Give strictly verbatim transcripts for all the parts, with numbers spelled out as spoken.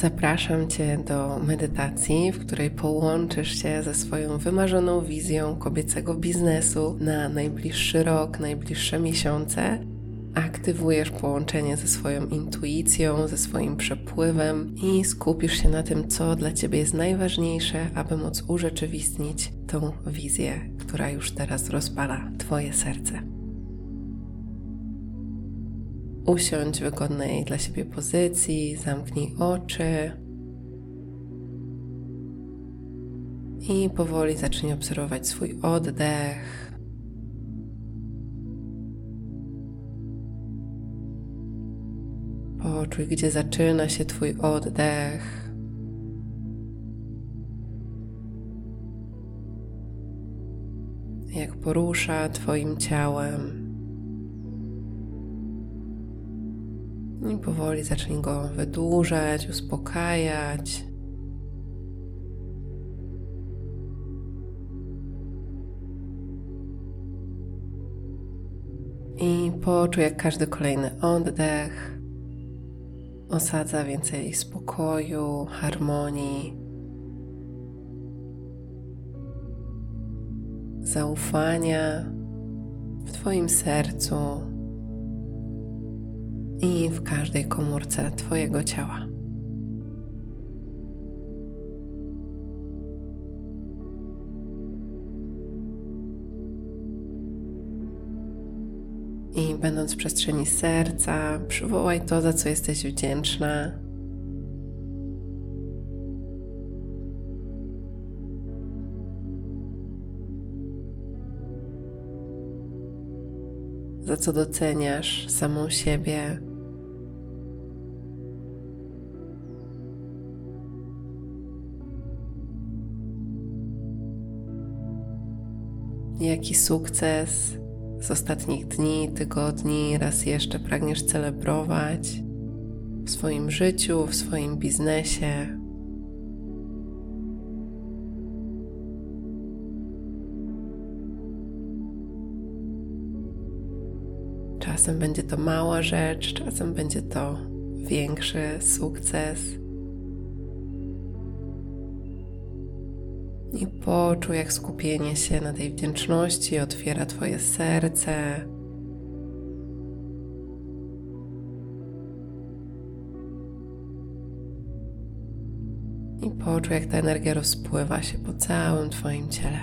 Zapraszam Cię do medytacji, w której połączysz się ze swoją wymarzoną wizją kobiecego biznesu na najbliższy rok, najbliższe miesiące. Aktywujesz połączenie ze swoją intuicją, ze swoim przepływem i skupisz się na tym, co dla Ciebie jest najważniejsze, aby móc urzeczywistnić tą wizję, która już teraz rozpala Twoje serce. Usiądź w wygodnej dla siebie pozycji, zamknij oczy i powoli zacznij obserwować swój oddech. Poczuj, gdzie zaczyna się Twój oddech. Jak porusza Twoim ciałem. I powoli zacznij go wydłużać, uspokajać. I poczuj, jak każdy kolejny oddech osadza więcej spokoju, harmonii, zaufania w Twoim sercu i w każdej komórce Twojego ciała. I będąc w przestrzeni serca, przywołaj to, za co jesteś wdzięczna. Za co doceniasz samą siebie. Jaki sukces z ostatnich dni, tygodni raz jeszcze pragniesz celebrować w swoim życiu, w swoim biznesie. Czasem będzie to mała rzecz, czasem będzie to większy sukces. I poczuj, jak skupienie się na tej wdzięczności otwiera Twoje serce. I poczuj, jak ta energia rozpływa się po całym Twoim ciele.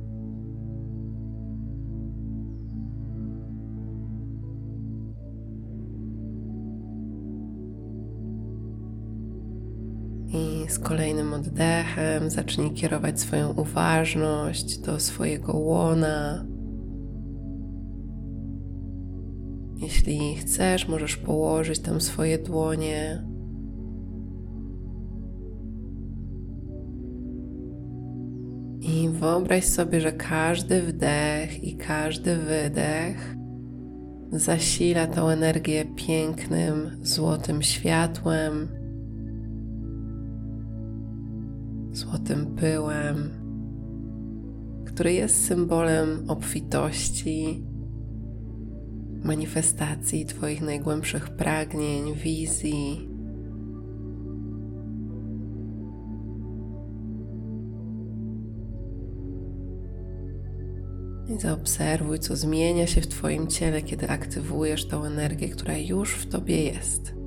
I z kolejnym oddechem zacznij kierować swoją uważność do swojego łona. Jeśli chcesz, możesz położyć tam swoje dłonie. I wyobraź sobie, że każdy wdech i każdy wydech zasila tą energię pięknym, złotym światłem, złotym pyłem, który jest symbolem obfitości, manifestacji Twoich najgłębszych pragnień, wizji. I zaobserwuj, co zmienia się w Twoim ciele, kiedy aktywujesz tą energię, która już w Tobie jest.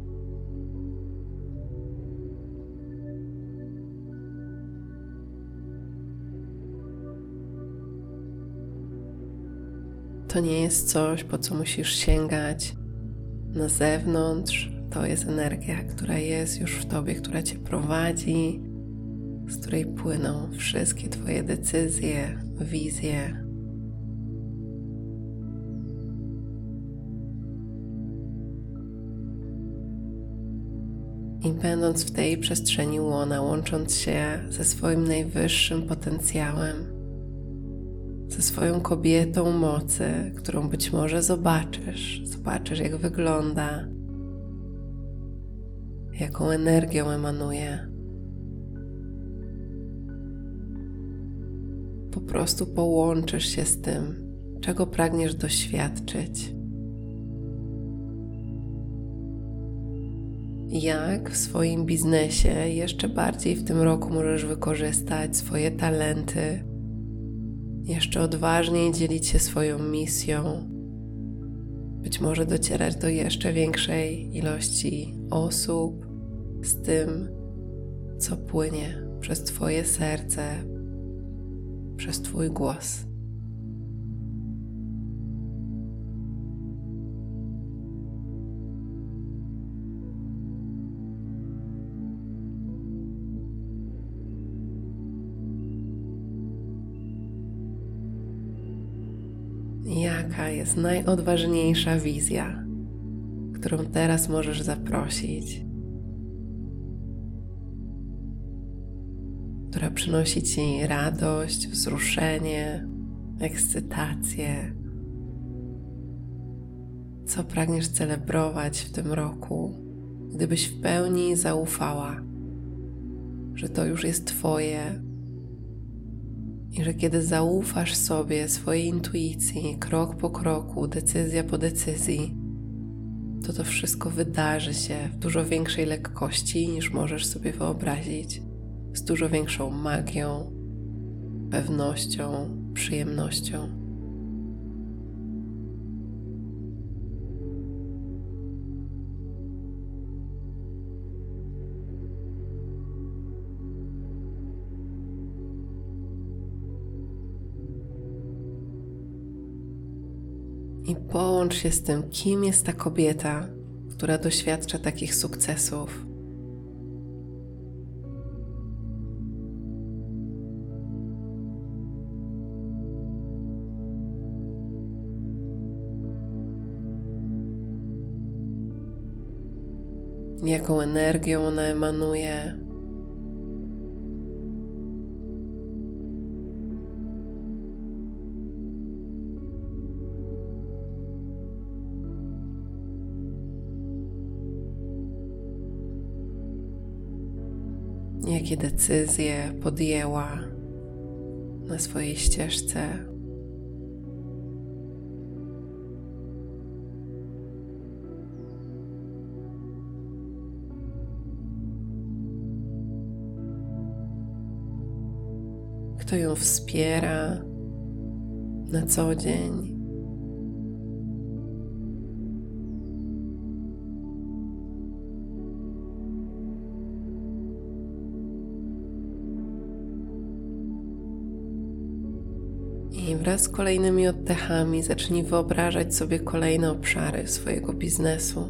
To nie jest coś, po co musisz sięgać na zewnątrz. To jest energia, która jest już w Tobie, która Cię prowadzi, z której płyną wszystkie Twoje decyzje, wizje. I będąc w tej przestrzeni łona, łącząc się ze swoim najwyższym potencjałem, ze swoją kobietą mocy, którą być może zobaczysz, zobaczysz, jak wygląda, jaką energią emanuje. Po prostu połączysz się z tym, czego pragniesz doświadczyć. jak w swoim biznesie jeszcze bardziej w tym roku możesz wykorzystać swoje talenty, jeszcze odważniej dzielić się swoją misją, być może docierać do jeszcze większej ilości osób z tym, co płynie przez Twoje serce, przez Twój głos. Jaka jest najodważniejsza wizja, którą teraz możesz zaprosić, która przynosi Ci radość, wzruszenie, ekscytację? Co pragniesz celebrować w tym roku, gdybyś w pełni zaufała, że to już jest Twoje i że kiedy zaufasz sobie, swojej intuicji, krok po kroku, decyzja po decyzji, to to wszystko wydarzy się w dużo większej lekkości niż możesz sobie wyobrazić, z dużo większą magią, pewnością, przyjemnością. I połącz się z tym, kim jest ta kobieta, która doświadcza takich sukcesów. Jaką energią ona emanuje. Jakie decyzje podjęła na swojej ścieżce. Kto ją wspiera na co dzień. I wraz z kolejnymi oddechami zacznij wyobrażać sobie kolejne obszary swojego biznesu.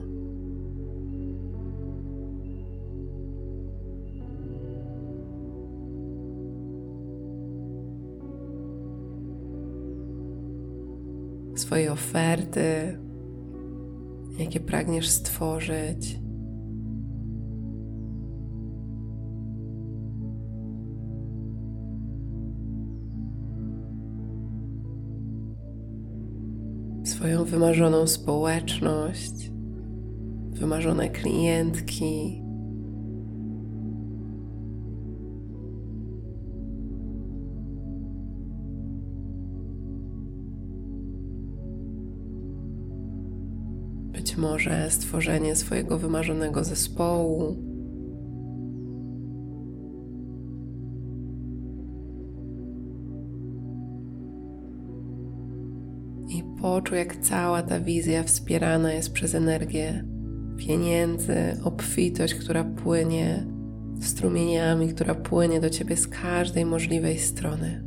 Swoje oferty, jakie pragniesz stworzyć. Swoją wymarzoną społeczność, wymarzone klientki. Być może stworzenie swojego wymarzonego zespołu. I poczuj, jak cała ta wizja wspierana jest przez energię pieniędzy, obfitość, która płynie strumieniami, która płynie do Ciebie z każdej możliwej strony.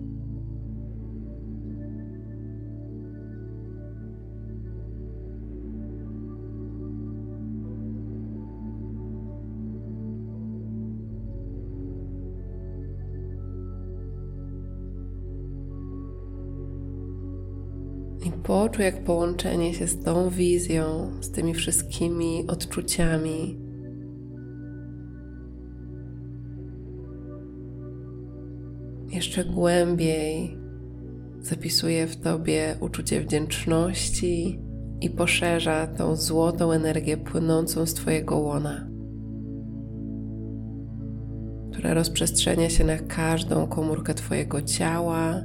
I poczuj, jak połączenie się z tą wizją, z tymi wszystkimi odczuciami jeszcze głębiej zapisuje w Tobie uczucie wdzięczności i poszerza tą złotą energię płynącą z Twojego łona, która rozprzestrzenia się na każdą komórkę Twojego ciała.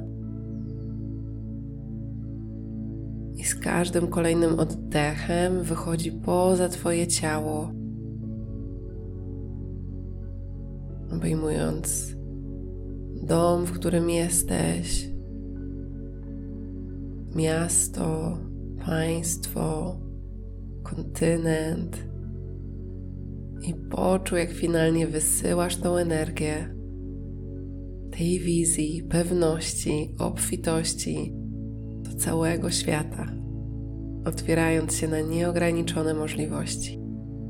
I z każdym kolejnym oddechem wychodzi poza Twoje ciało obejmując dom, w którym jesteś, miasto, państwo, kontynent i poczuj, jak finalnie wysyłasz tą energię tej wizji, pewności, obfitości do całego świata, otwierając się na nieograniczone możliwości.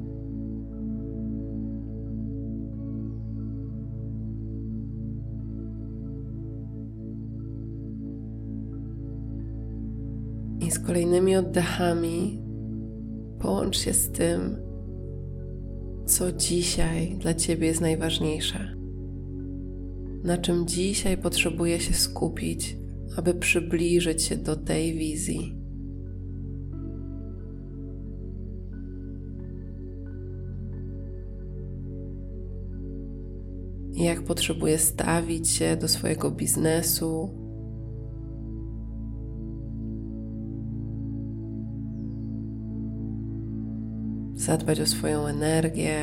I z kolejnymi oddechami połącz się z tym, co dzisiaj dla Ciebie jest najważniejsze. Na czym dzisiaj potrzebuje się skupić, aby przybliżyć się do tej wizji. Jak potrzebuje stawić się do swojego biznesu, zadbać o swoją energię,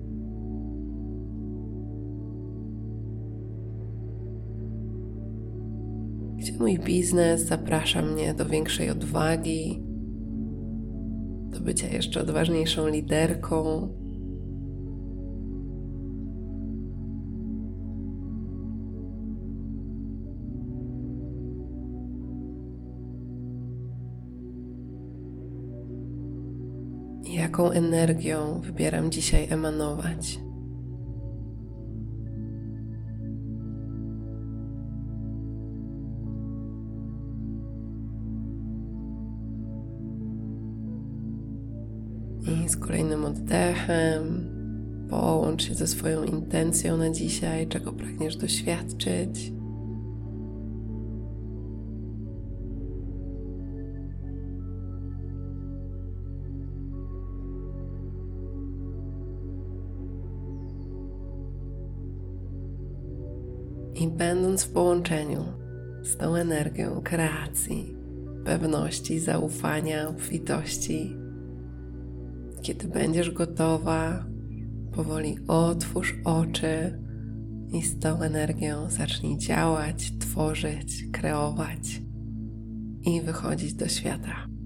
gdzie mój biznes zaprasza mnie do większej odwagi, do bycia jeszcze odważniejszą liderką. Jaką energią wybieram dzisiaj emanować? I z kolejnym oddechem połącz się ze swoją intencją na dzisiaj, czego pragniesz doświadczyć. I będąc w połączeniu z tą energią kreacji, pewności, zaufania, obfitości, kiedy będziesz gotowa, powoli otwórz oczy i z tą energią zacznij działać, tworzyć, kreować i wychodzić do świata.